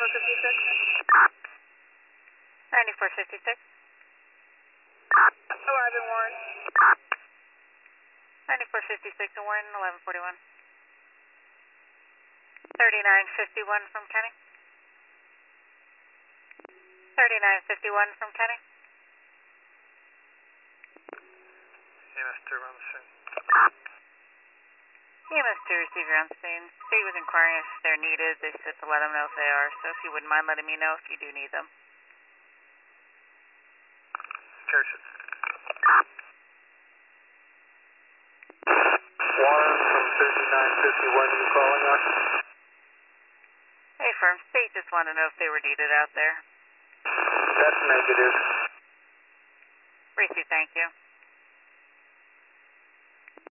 9456. Arriving Warren. 9456 to Warren, 1141. 3951 from Kenny. 3951 from Kenny. EMS 2 on the scene. EMS 2 receiver on scene. State was inquiring if they're needed. They said to let them know if they are, so if you wouldn't mind letting me know if you do need them. Carson. Warren from 3951, you calling us? Hey, firm. State just wanted to know if they were needed out there. That's negative. Receive, thank you.